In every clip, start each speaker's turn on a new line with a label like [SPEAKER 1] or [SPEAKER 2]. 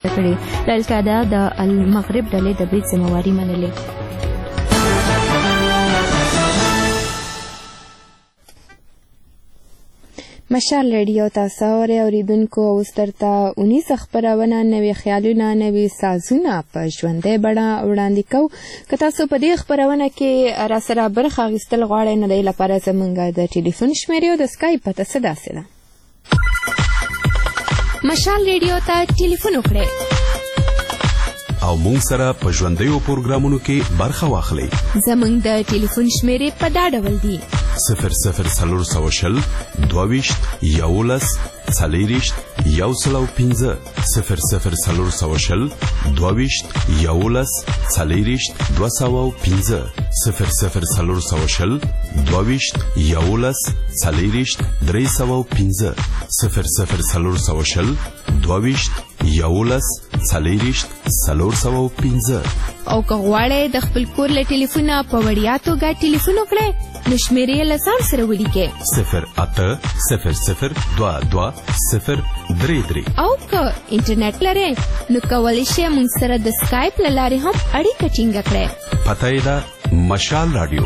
[SPEAKER 1] کړي. القاعده د المغرب ډلې د برید ذمہواري منلې. مشال ریډیو تاسو اوریدونکو اوس درته 19 خبرونه نوي خیالونه نوي سازونه په ژوندۍ بڼه وړاندې کوو. که تاسو په دې خبرونه کې را سره برخه اخیستل غواړئ نو دې لپاره زموږ د ټلیفون شمیرې او د سکایپ پته څه داسې ده. مشال ریډیو ته ټلیفون وکړئ
[SPEAKER 2] او مونږ سره په ژوندیو پروګرامونو کې برخه واخلئ.
[SPEAKER 1] زموږ د ټلیفون شمیرې په دا ډول دي: 00 22 11 40 105 00 22 11 40 205 00 22 11 40 305 00 22 11 40 305. او که غواړئ د خپل کور له ټلیفونه په وړیا توګه ټلیفون وکړئ نو شمیرې له ځان سره ولیکئ
[SPEAKER 2] 080022
[SPEAKER 1] او که انټرنیټ لرئ نو کولی شئ موږ سره د سکایپ له لارې هم اړیکه ټینګه کړئ.
[SPEAKER 2] پته یې ده مشال راډیو.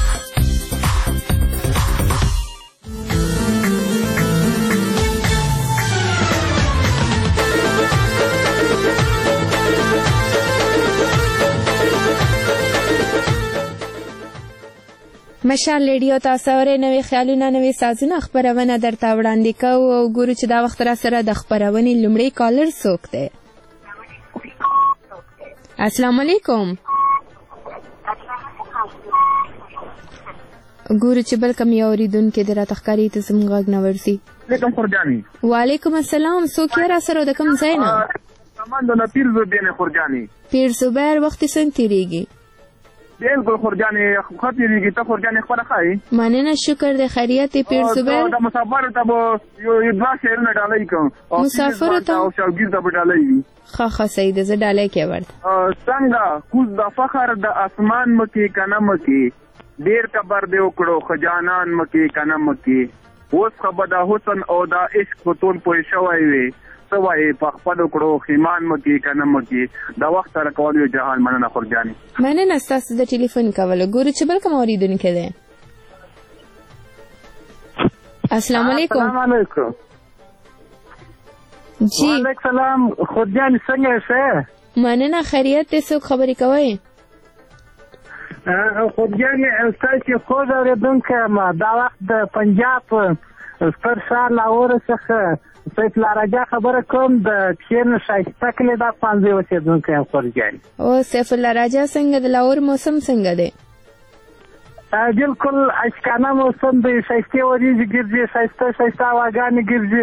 [SPEAKER 1] مشال ریډیو تاسو اورئ نوي خیالونه نوي سازونه خبرونه درته وړاندې کوو او ګورو چې دا وخت را سره د خبرونې لومړی کالر څوک دی. السلام علیکم. ګورو چې بل کوم یو اوریدونکی دی راته ښکاري ته زموږ غږ نه ورځي.
[SPEAKER 3] وعلیکم خورجاني.
[SPEAKER 1] وعلیکم السلام. څوک یې را سره د کوم ځای نه؟
[SPEAKER 3] سامان د پیر زوبیر خورجاني.
[SPEAKER 1] پیر زوبیر وخت څنګه تیریږي؟
[SPEAKER 3] بالکل خورجاني خطرېږي. ته خورجاني خبره ښایي.
[SPEAKER 1] مننه شکر دی. خیریت دی پیر زوبیر؟
[SPEAKER 3] د مسافرو ته به یو دوه شعرونه ډالۍ کوم.
[SPEAKER 1] مسافرو ته
[SPEAKER 3] او شوګیر ته به ډالۍ وي.
[SPEAKER 1] ښه صحیح ده. زه ډالۍ کې ورته
[SPEAKER 3] څنګه کوز د فخر د اسمان مکې کنه مکې ډېر کبر دې وکړو خجانان مکې کنه مکې اوس خبر د حسن او د عشق په ټول پوه شوی وي سوای په خپل کړو خیمان مکې کنه مکې د وخت سره کول یو جهان. مننه خورجاني.
[SPEAKER 1] مننه ستاسو د ټلیفون کولو. ګورو چې بل کوم اوریدونکی دی. السلام علیکم.
[SPEAKER 3] السلام علیکم.
[SPEAKER 1] جی
[SPEAKER 3] وعلیکم السلام. خورجاني څنګه یې؟
[SPEAKER 1] مننه خیریت دی. څوک خبرې کوئ؟
[SPEAKER 3] خورجاني ستاسو خوږ اورېدونکی یم. دا وخت د پنجاب ستر ښار لاهور څخه سیف الله خبره کوم. د کښېن ښایسته کلي دا پانځه اوسېدونکی یم خورجاني.
[SPEAKER 1] او سیف الله راجا څنګه د لاهور موسم څنګه دی؟
[SPEAKER 3] بالکل اشکانه موسم دی. ښایستې وریځې ګرځي ښایسته هواګانې ګرځي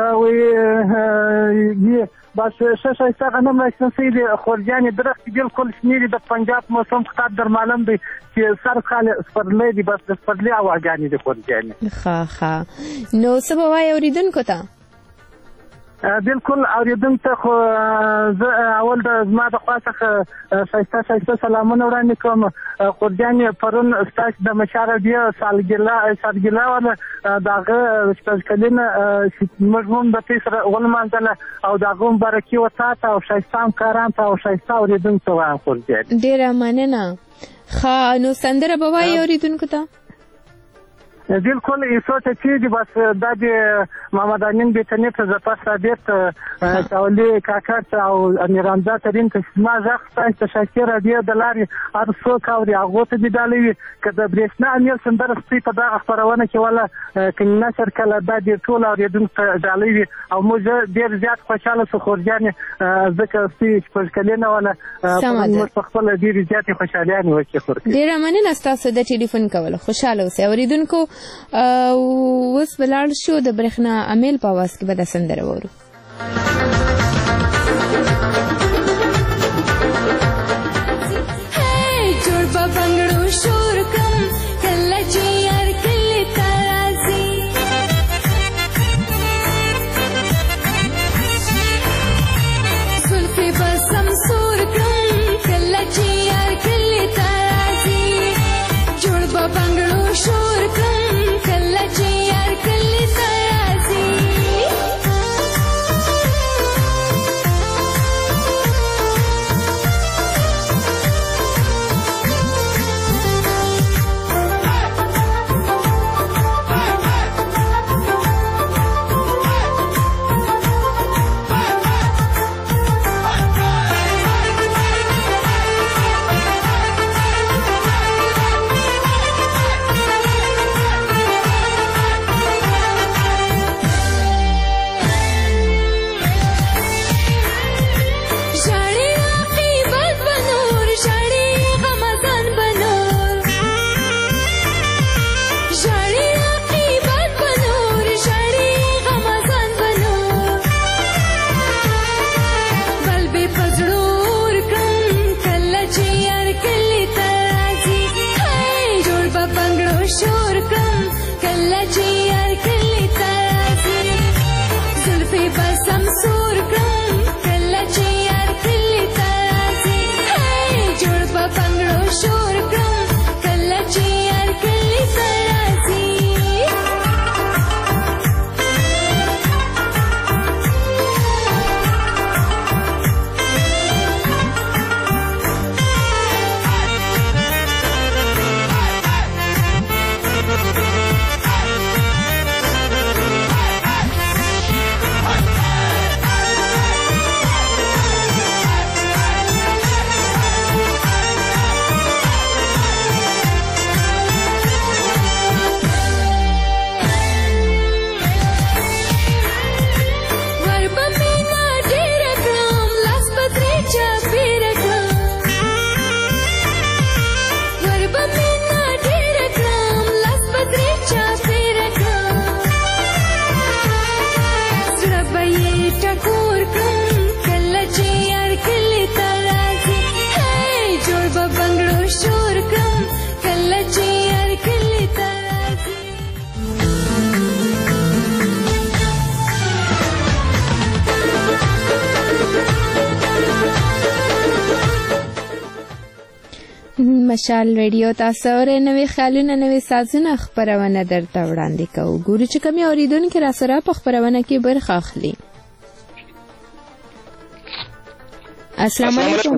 [SPEAKER 3] بس ښه ښایسته غنم راشنه شوي دي خورجاني. درختې بالکل شنې دي. د پنجاب موسم خطر در معلوم دی چې سر کال سپرلی دي. بس د سپرلي هواګانې دي خورجاني.
[SPEAKER 1] ښه نو څه به وایې اورېدونکو ته؟
[SPEAKER 3] بالکل اوریدونکو ته خو زه اول زما د خوا څخه ښایسته سلامونه وړاندې کوم. خورجاني پرون ستاسو د مشال راډیو سالګرده وه د هغه شپږ کلنه موږ هم د دوی سره ولمانځله او د هغه مبارکي و تا ته او ښایسته همکارانو ته او ښایسته اوریدونکو ته وایم خورجاني.
[SPEAKER 1] ډېره مننه. ښه نو سندره به وایې اوریدونکو ته؟
[SPEAKER 3] بالکل ایسو ته چې دي بس دا د محمد امین بیتني ته ظفر ثابت شاولي کاکا ته او امیرحمزه ترین ته زما غږ ستاسو ته شاکر راډیو د لارې هر څوک اوري هغو ته دې ډالۍ وي. که د برېښنا امیر سندره سپي په دغه خپرونه کې وله که نشر کله دا دې ټول اورېدونکو ته ډالۍ وي او موږ ډېر زیات خوشحاله شو خورجانې ځکه سپي شپږ کلنه وله موږ په خپله ډېرې زیاتې خوشحالیانې وکړې.
[SPEAKER 1] ډېره مننه ستاسو د ټلیفون کولو. خوشحاله اوسئ اورېدونکو. اوس به لاړ شو د برېښنا امیل په اواز کې به دا سندره واورو. مشال ریډیو تاسو اورئ نوي خیالونه نوي سازونه خپرونه درته وړاندې کوو. ګورو چې کومې اورېدونکي راسره په خپرونه کې برخه اخلي. السلام علیکم.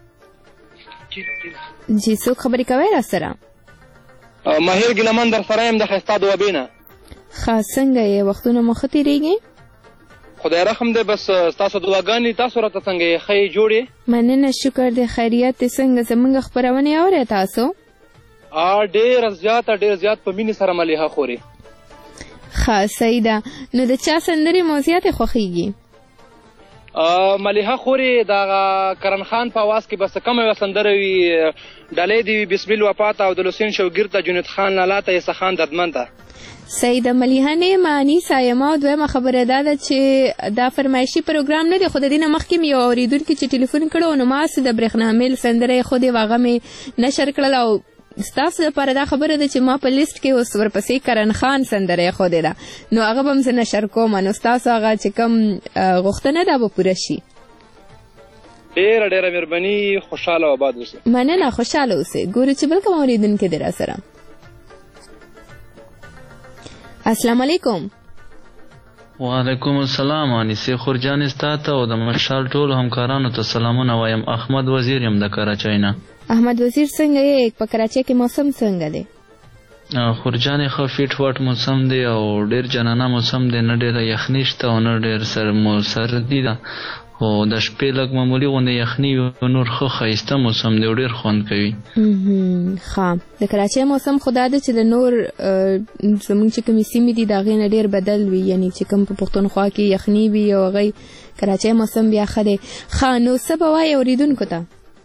[SPEAKER 1] جی څوک خبرې کوئ راسره؟
[SPEAKER 4] ماهر ګیلمن در سره یم د ښایسته دوابۍ نه.
[SPEAKER 1] ښه څنګه یې وختونه مو ښه تېرېږي؟
[SPEAKER 4] خدای رحم دی. بس ستاسو دعاګانې تاسو راته څنګه یې ښه یې جوړې؟
[SPEAKER 1] مننه شکر دی. خیریت دی. څنګه زموږ خپرونې اورئ تاسو؟
[SPEAKER 4] ډېر زیات په مینې سره ملیحه خورې.
[SPEAKER 1] ښه صحیح ده. نو د چا سندرې مو زیاتې خوښېږي؟
[SPEAKER 4] ملیحه خورې د کرن خان په اواز کې بس کومه یوه سندره وي، ډالۍ دې وي بسم الوفات او د لوسین شوګیر ته جنید خان لالا ته یې سخان دردمن ته.
[SPEAKER 1] صحیح ده. ملیحه معنی سایمه او دویمه خبره دا ده چې دا فرمایشي پروګرام نه دی، خو د دې نه مخکې مې یو اورېدونکي چې ټلیفون کړی و نو ما هسې د برېښنا میل سندره یې ښودې وه، هغه مې نشر کړله او ستاسو دپاره دا خبره ده چې ما په لیست کې اوس ورپسې کرن خان سندره یې ښودې ده، نو هغه به هم زه نشر کوم، نو ستاسو هغه چې کوم غوښتنه ده به پوره شي.
[SPEAKER 4] ډېره مهرباني. خوشحاله او آباد اوسئ.
[SPEAKER 1] مننه. خوشحاله اوسئ. ګورو چې بل کوم اورېدونکی دی راسره. السلام علیکم.
[SPEAKER 5] وعلیکم السلام. انیسې خورجانې ستا ته او د مشال ټولو همکارانو ته سلامونه وایم. احمد وزیر یم د کراچۍ نه.
[SPEAKER 1] احمد وزیر څنګه یې؟ په کراچۍ کې موسم څنګه دی؟
[SPEAKER 5] خورجانې ښه فیټ واټ موسم دی او ډېر جنانه موسم دی، نه ډېره یخني شته او نه ډېر سردي ده، خو د شپې لږ معمولي غوندې یخني وي او نور ښه ښایسته موسم دی او ډېر خوند کوي.
[SPEAKER 1] ښه. د کراچۍ موسم خو دا ده چې د نور زموږ چې کومې سیمې دي د هغې نه ډېر بدل وي، یعنې چې کوم په پښتونخوا کې یخني وي او هغې کراچۍ موسم بیا ښه دی. ښه نو څه به وایې اورېدونکو ته؟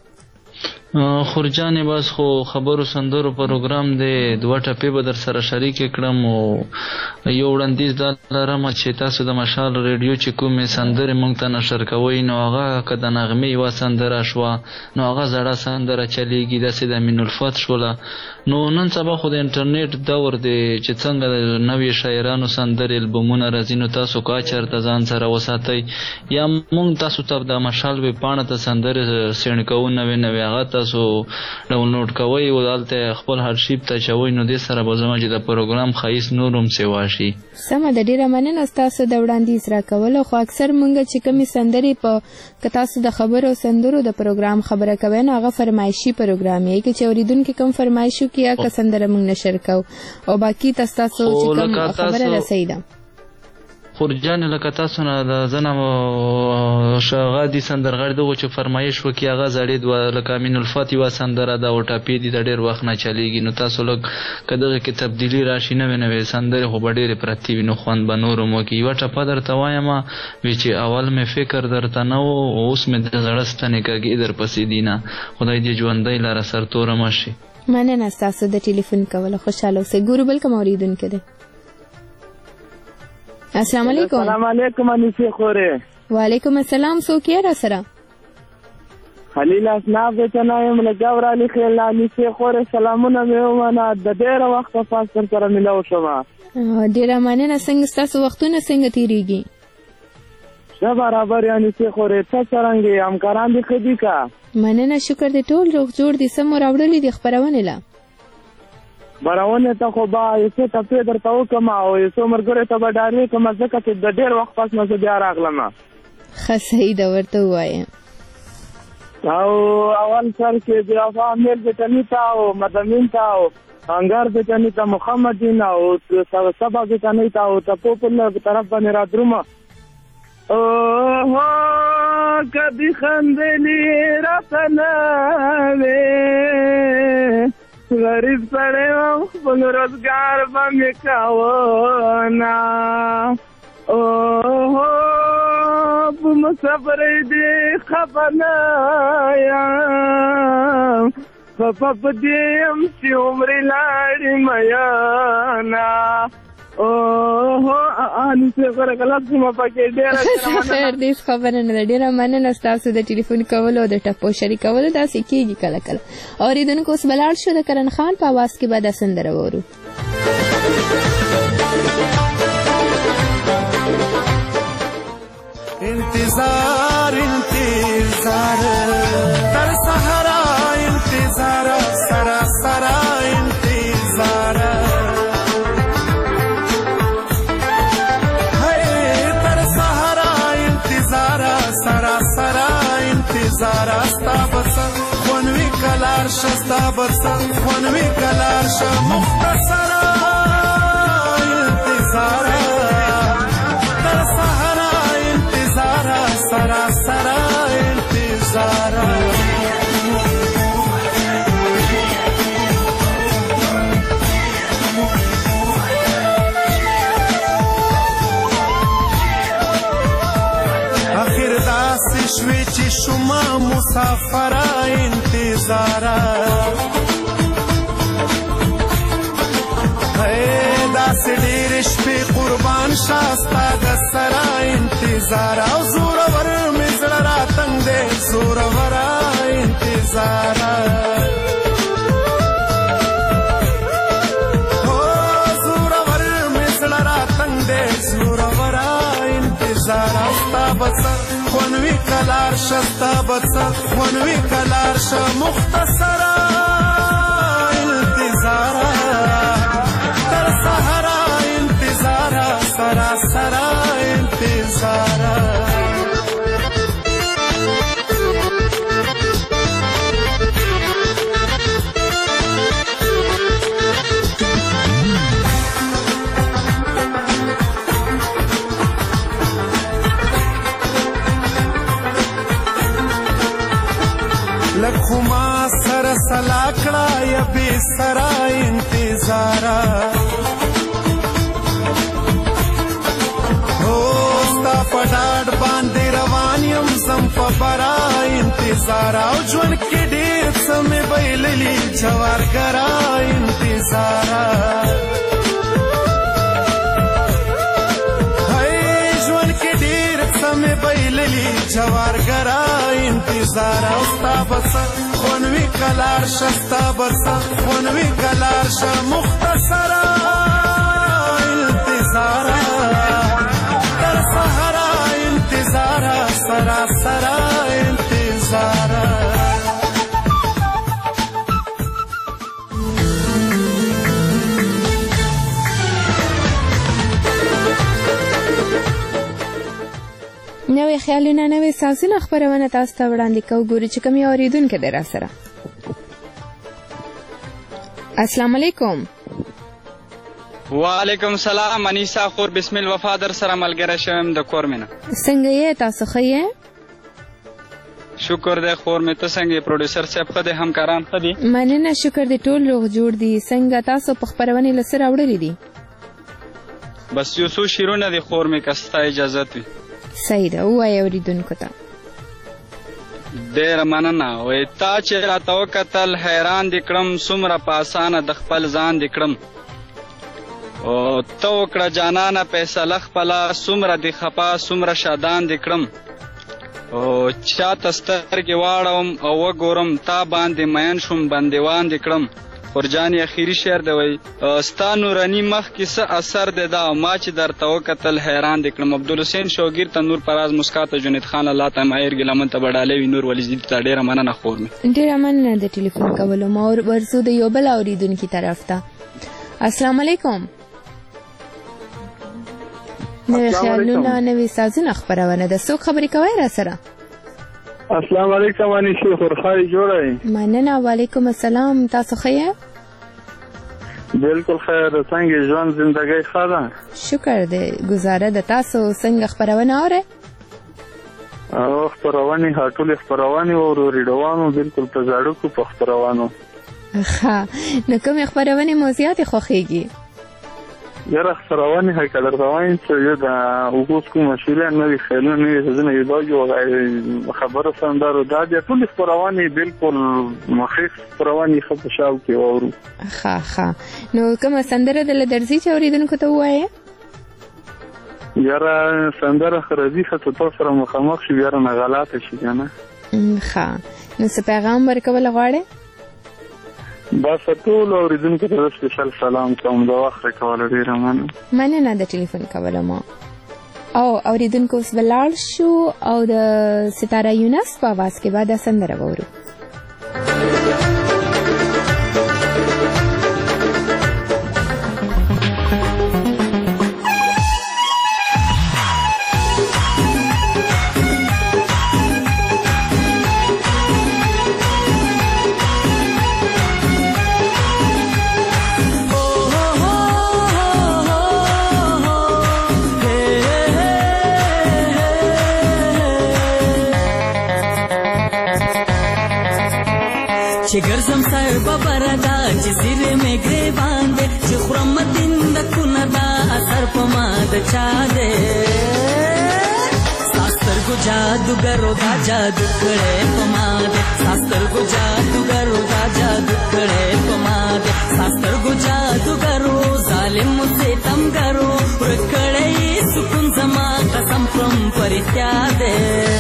[SPEAKER 5] خورجانې بس خو خبرو سندرو پروګرام دی، دوه ټپې به در سره شریکې کړم او یو وړاندیز دا لرم چې تاسو د مشال ریډیو چې کومې سندرې موږ ته نشر کوئ نو هغه که د نغمې یوه سندره شوه نو هغه زړه سندره چلیږي، داسې د امین الفت شوله. نو نن سبا خو د انټرنیټ دور دی چې څنګه د نوي شاعرانو سندرې البومونه راځي، نو تاسو که چېرته ځان سره وساتئ یا موږ تاسو ته د مشال ویبپاڼه ته سندرې سینډ کوو نوې هغه تاسو ډاونلوډ کوئ او دلته خپل هارشیپ ته اچوئ، نو دې سره به زما چې د پروګرام ښایست نور هم سیوا شي.
[SPEAKER 1] سمه ده. ډېره مننه ستاسو د وړاندیز راکولو. خو اکثر موږ چې کومې سندرې په که تاسو د خبرو سندرو د پروګرام خبره کوئ نو هغه فرمایشي پروګرام یې که چې اورېدونکي کوم فرمایش وکړي یا که سندره موږ نشر کوو او باقي ستاسو چې کوم خبره رسۍ ده.
[SPEAKER 5] خورجانې لکه تاسو نه د زه نه غادي سندرغاړي دغو چې فرمایش وکړي هغه زړې دوه لکه امین الفت یوه سندره ده او ټاپې دي د ډېر وخت نه چلیږي، نو تاسو لږ که دغې کې تبدیلي راشي نوې سندرې خو به ډېرې پرتې وي نو خوند به نور هم وکړي. یوه ټپه درته وایم وی چې اول مې فکر درته نه و اوس مې د زړه ستنې کږې درپسې دي نه، خدای دې ژوندی لره سرتوره مه شي.
[SPEAKER 1] مننه ستاسو د ټلیفون کولو. خوشحاله اوسئ. ګورو بل کوم اورېدونکی دی. السلام علیکم.
[SPEAKER 3] السلام علیکم انیسې خورې.
[SPEAKER 1] وعلیکم السلام. څوک یې راسره؟
[SPEAKER 3] خلیل اسناف د چنا یم له جور علي خیل. انیسې خورې سلامونه مې ومنه، د ډېره وخته پاس در سره ملاو شومه.
[SPEAKER 1] ډېره مننه. څنګه ستاسو وختونه څنګه تېرېږي؟
[SPEAKER 3] ښه برابر یې انیسې خورې. ته څرنګه یې؟ همکاران دې ښه دي که؟
[SPEAKER 1] مننه شکر دی. ټول روغ جوړ دي. څه مو راوړلي دي خپرونې له؟
[SPEAKER 3] براونې ته خو به یو څه ټپې درته وکړم او یو څو ملګرو ته به ډالۍ کړم ځکه چې د ډېر وخت پس نه زه بیا راغلم.
[SPEAKER 1] ښه صحیح ده. ورته ووایه.
[SPEAKER 3] او اول سر کې د وفا امیر بټني ته او مدمین ته او انګار بټني ته محمدین او سبا بټني ته او ټپو په طرف باندې را درومه. اوهو کدی خندلې راته نه وې غریب سړی وم خپل روزګار به مې کاوه نه. اوهو په مسافرۍ دې خفه نه یم، خفه په دې یم چې عمرې لاړې میانه. اوهو انیسې غوره کلک زما پکې ډېره
[SPEAKER 1] خیر دې خبره نه ده. ډېره مننه ستاسو د ټلیفون کولو او د ټپو شریکولو. داسې کېږي کله کله. اورېدونکو اوس به لاړ شو د کرن خان په اواز کې به دا سندره واورو.
[SPEAKER 6] انتظار انتظار در صحرا انتظار سر انتظار استا بسر خونوي کلار شستا بسر خونوي کلار ش مختصر انتظار تر سحر انتظار سراسر انتظار آخر داسې شوې چې شومه مسافره انتظاره داسې ډېرې شپې قربان شه ستا د سره انتظار او زورور مې زړه راتنګ دی زوروره انتظاره زورور مې زړه راتنګ دی زوروره انتظار او ستا بسر خونوي کلار شه ستا بسر خونوي کلار شه مختصره انتظاره تر سحره انتظاره سراسره انتظاره لږ خو ما سره سلا کړه یا بې سره انتظاره هو ستا په ډاډ باندې روان یم زم په بره انتظاره او ژوند کې ډېر څه مې بایللي جوارګره انتظاره ژوند کې ډېر څه مې بایللي جوارګره انتظار او ستا بسر خونوي کلار شه ستا بسر خونوي کلار شه مختصره انتظاره تر سحره انتظاره سراسره انتظاره
[SPEAKER 1] نوې خیالونه نوې سازونه خپرونه تاسو ته وړاندې کوو ګورو چې کوم یو اورېدونکی دی راسره. السلام علیکم.
[SPEAKER 7] وعلیکم السلام. انیسا خور بسم الوفا در سره ملګری شوم د کور مینه.
[SPEAKER 1] څنګه یې تاسو ښه یې؟
[SPEAKER 7] شکر دی خور مې ته څنګه یې؟ پروډوسر صاحب ښه دی؟ همکاران ښه دي؟
[SPEAKER 1] مننه شکر دی ټول روغ جوړ دي. څنګه تاسو په خپرونې له څه راوړلي دي؟
[SPEAKER 7] بس یو څو شعرونه دي خور مې که ستا اجازت وي.
[SPEAKER 1] صحیح ده ووایه اورېدونکو ته.
[SPEAKER 7] ډېره مننه. وایي تا چې راته وکتل حیران دې کړم څومره په اسانه د خپل ځان دې کړم او ته وکړه جانانه فیصله خپله څومره دې خفه څومره شادان دې کړم او چاته سترګې واړوم او وګورم تا باندې مین شوم بندیوان دې کړم. خورجانې اخیري شعر دی وایي ستا نوراني مخ کې څه اثر دی دا ما چې درته وکتل حیران دې کړم. عبدالحسین شوګیر ته نور پراز مسکا ته جنید خان الله ته ماهر ګیلمن ته بډالۍ وي نور ولی زیدي ته ډېره مننه خور مې.
[SPEAKER 1] ډېره مننه د ټلیفون کولو ما ورځو د یو بل اورېدونکي طرف ته. السلام علیکم. نوې خیالونه نوې سازونه خپرونه ده. څوک خبرې کوئ راسره؟
[SPEAKER 3] السلام علیکم انیسې خورخای جوړه یې؟
[SPEAKER 1] مننه. وعلیکم السلام. تاسو ښه یې؟
[SPEAKER 3] بالکل خیر. څنګه ژوند زندګۍ ښه ده؟
[SPEAKER 1] شکر دی. ګزاره ده. تاسو څنګه خپرونه اورئ؟
[SPEAKER 3] خپرونې ټولې خپرونې او ریډیوانو بالکل په زاړکو په خپرونو.
[SPEAKER 1] ښه نو کومې خپرونې مو زیاتې خوښېږي؟
[SPEAKER 3] یاره خپرونې که درته وایم چې یو د اوس کومه شیله نوي خیالونه نوي سازونه یو یو خبرو سندرو دا دي ټولې خپرونې بالکل مخیف خپرونې ښه په شاو کې واورو.
[SPEAKER 1] ښه نو کومه سندره دله درځي چې اورېدونکو ته ووایې؟
[SPEAKER 3] یاره سندره خو راځي ښه چې تاسو سره مخامخ شو یاره نه غلطه شي که نه.
[SPEAKER 1] ښه نو څه پیغام ورکولی غواړې؟
[SPEAKER 3] بس ټول اورېدونکو ته سپیشل سلام کوم د وخت راکولو ډېره
[SPEAKER 1] مننه د ټلیفون کولو ما. او اورېدونکو اوس به لاړ شو او د ستاره یونس په اواز کې به دا سندره واورو.
[SPEAKER 8] چې ګرځم سر ببره دا چې زیرې مې ګریوان دی چې خورم مدندکونه دا اثر په ما د چا دی ستا سترګو جادوګرو دا جادو کړی په ما دی ستا سترګو جادوګرو دا جادو کړی په ما دی ستا سترګو جادوګرو ظالم ستمګرو ورک کړی سکون زما قسم کړم په رښتیا دی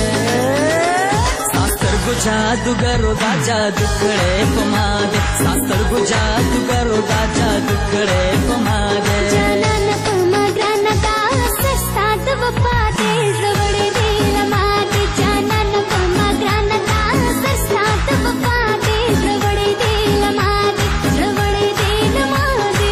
[SPEAKER 8] جادوګرو دا جادو کړی په ما دی ستا سترګو جادوګرو دا جادو کړی په ما دی
[SPEAKER 9] جانانه په ما ګرانه دا اثر ستا د وفا دی زه وړې دې له ما دی جانانه په ما ګرانه دا اثر ستا د وفا دی زه وړې دې له ما دی زه وړې دې له ما دی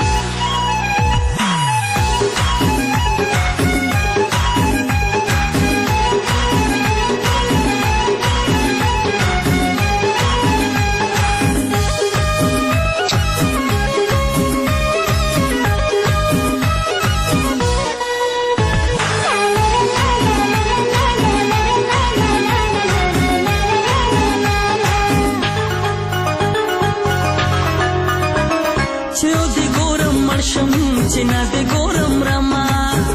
[SPEAKER 8] چې نه دې ګورم رما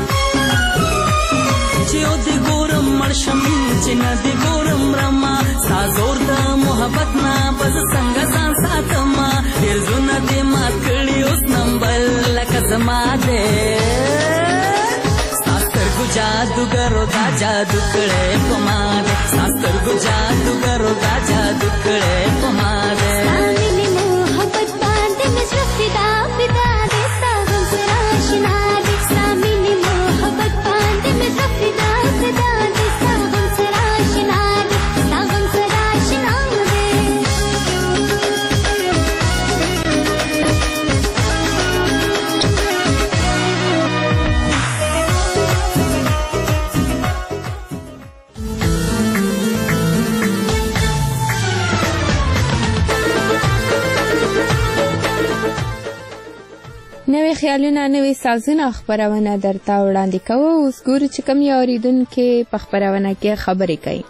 [SPEAKER 8] چې او دې ګورم مړ شم چې نه دې ګورم رما ستا زور د محبت نه بس څنګه ځان ساتما ډېر زړونه دې مات کړي اوس نمبل لکه زما دی ستا سترګو جادوګرو دا جادو کړی په ما دی ستا سترګو جادوګرو دا جادو کړی په ما دی
[SPEAKER 9] ستا مینې محبت باندې مې زړه فدا فدا دی ستا غم سره اشنا دی ستا مینې محبت باندې مې زړه فدا فدا دی ستا غم سره اشنا دی ستا غم سره اشنا دی
[SPEAKER 1] نوې خیالونه نوې سازونه خپرونه درته وړاندې کوو. اوس ګورو چې کوم یو اورېدونکي په خپرونه کې خبرې کوي.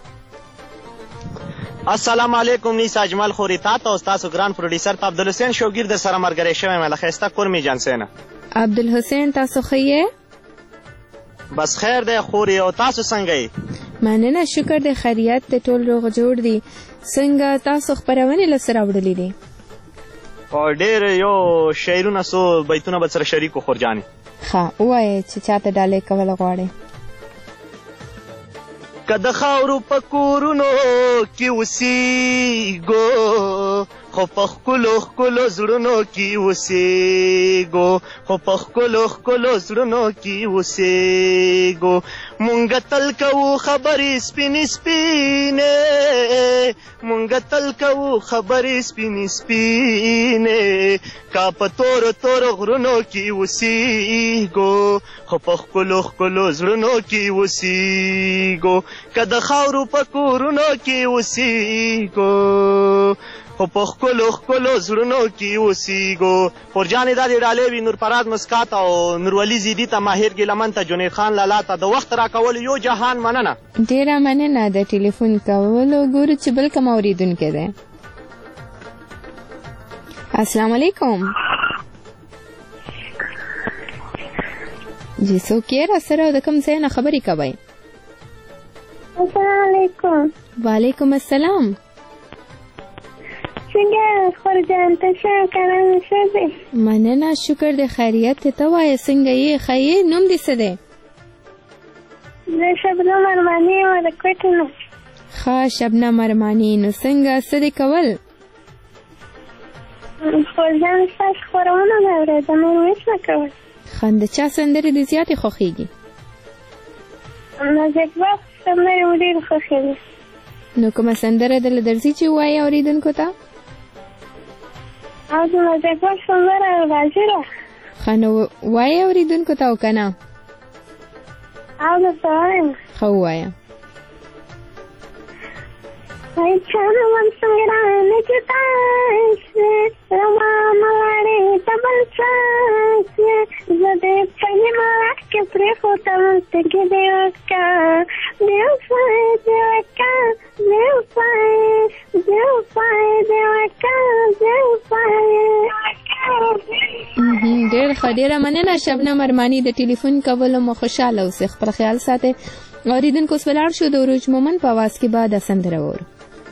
[SPEAKER 10] السلام علیکم نیسا اجمل خوري تاته او ستاسو ګران پروډیوسر ته عبدالحسین شوګیر در سره ملګری شوی یم له ښایسته کورمې جانسینه.
[SPEAKER 1] عبدالحسین تاسو ښه یې؟
[SPEAKER 10] بس خیر دی خوري او تاسو څنګه یې؟
[SPEAKER 1] مننه شکر دی خیریت دی ټول روغ جوړ دی. څنګه تاسو خپرونې لسه راوړلې دي؟
[SPEAKER 10] او ډېر یو شعرونه څو بیتونه به سره شریکو خورجانې.
[SPEAKER 1] ښه ووایې چې چاته ډالۍ کول غواړې.
[SPEAKER 10] که د خاورو په کورونو کې اوسېږو خو په ښکلو ښکلو زړونو کې اوسېږو خو په ښکلو ښکلو زړونو کې اوسېږو مونږ تل کوو خبرې سپینې سپینې مونږ تل کوو خبرې سپینې سپینې کا په تورو تورو غرونو کې اوسېږو خو په ښکلو ښکلو زړونو کې اوسېږو که د خاورو په کورونو کې اوسېږو خو په ښکلو ښکلو زړونو کې اوسېږو. خورجانې دا دې ډالۍ وي نورفراز مسکات او نورولي زیدي ته ماهر ګیلمن ته جنید خان لالا ته د وخت راکولو یو جهان مننه.
[SPEAKER 1] ډېره مننه د ټلیفون کولو. ګورو چې بل کوم اورېدونکی دی. السلام علیکم. جی څوک یې را سره او د کوم ځای نه خبرې کوئ؟
[SPEAKER 9] السلام علیکم.
[SPEAKER 1] وعلیکم السلام.
[SPEAKER 9] څنګه خورجان ته ښه کلام ښه دی؟
[SPEAKER 1] مننه شکر دی خیریت دی. ته وایې څنګه یې ښه یې؟ نوم دې څه دی؟
[SPEAKER 9] زه شبنم ارماني یم د کوټې نه.
[SPEAKER 1] ښه شبنم ارماني. نو څنګه څه دې کول؟
[SPEAKER 9] خورجان ستاسو خپرونه مې اورېده نور هېڅ نه کول.
[SPEAKER 1] ښه د چا سندرې دې زیاتې خوښېږي؟
[SPEAKER 9] نازک باغ سندرې مې ډېرې خوښېږي.
[SPEAKER 1] نو کومه سندره دله درځي چې ووایې اورېدونکو ته؟
[SPEAKER 9] او د نازک باغ سندره راځي ده.
[SPEAKER 1] ښه نو وایې اورېدونکو ته او که نه؟
[SPEAKER 9] او درته وایم.
[SPEAKER 1] ښه ووایه.
[SPEAKER 9] ای چانوم څنګه رانه جدا شوې رما مړې ته بل څه شوې زه دې په نیمه کې پرېښودم سترګې دې وکړه بېوفا دې وکړه بېوفا دې وکړه
[SPEAKER 1] ډېره مننه شبنم ارماني د ټلیفون کولو مو خوشاله اوسئ خپل خیال ساتئ اوریدونکو اوس ولاړ شو د عروج مومن په اواز کې به دا سندره واورو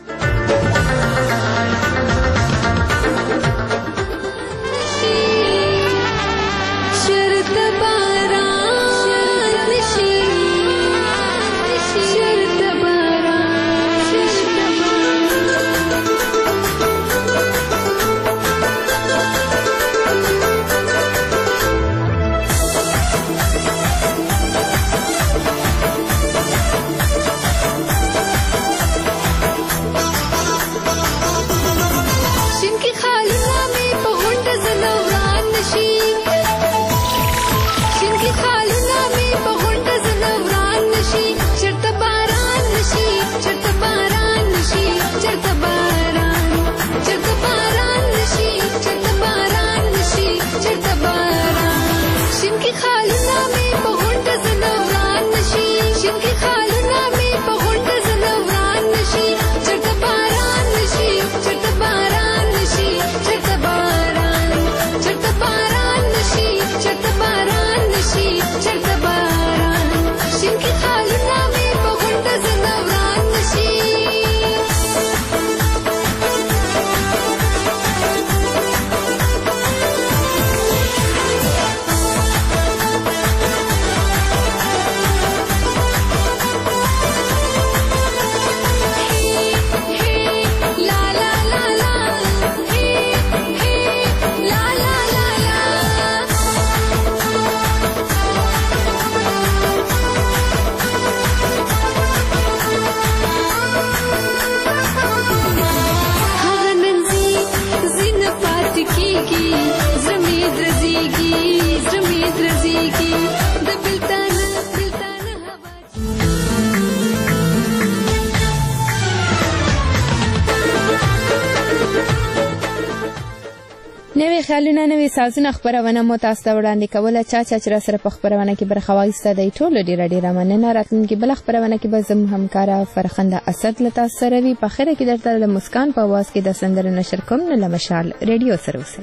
[SPEAKER 1] نوې خیالونه نوې سازونه خپرونه مو تاسو ته وړاندې کوله چا چې راسره په خپرونه کې برخه واخیسته دی ټولو ډېره مننه راتلونکې بله خپرونه کې به زموږ همکاره فرخنده اسد له تاسو سره وي په اخره کې درته د مسکان په اواز کې د سندرو نشر کوم نو له مشال ریډیو سره اوسئ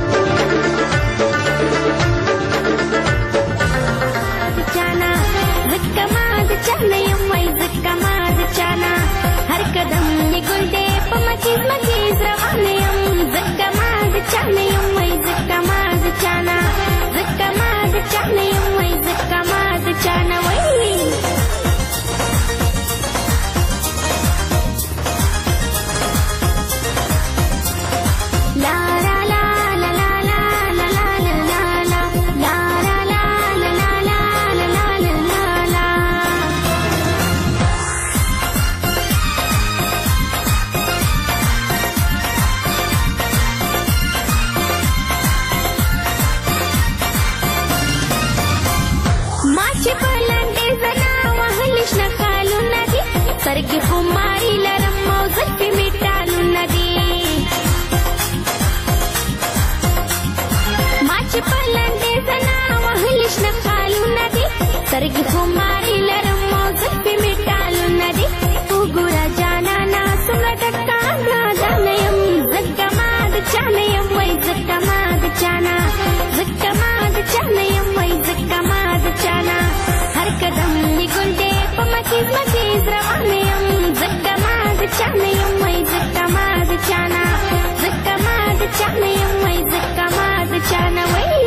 [SPEAKER 9] हर कदम ये गुलडे पमचीज मचीज रवाने हम ज़क्का माज़ चाहने हम वही ज़क्का माज़ चाहना ज़क्का माज़ चाहने हम वही ज़क्का माज़ चाहना वही ला ला ला ला ला ला ला ला ला ला ला ला ला ला ला ला ला ला ला माची पलंडे जना वहलिश नखालू नदी सरगी खुमारी लरम मौजल पे मिटालू नदी माची पलंडे जना वहलिश नखालू नदी सरगी खुमारी लरम मौजल पे मिटालू नदी उगुरा जाना ना सुना टक्का ना जानयम ज़क्का माद चाहनयम वही ज़क्का माद चाहना ज़क्का माद चाहनयम वही ज़क्का माद चाहना हर कदम ये गुलडे पमचीज मचीज रवाने हम ज़क्का माद चाहनयम वही ज़क्का माद चाहना ज़क्का माद चाहनयम वही ज़क्का माद चाहना वही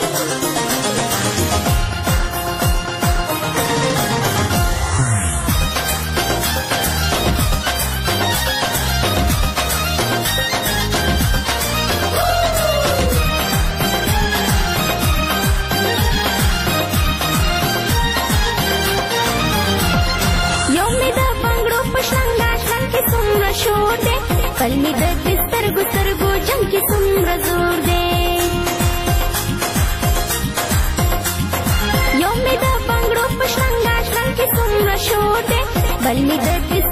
[SPEAKER 9] पल में दर्द सरगु सरगु जम की सुम्र जोर दे यों में द बंगड़ो पशंगा शंग की सुम्र शोर दे पल में दर्द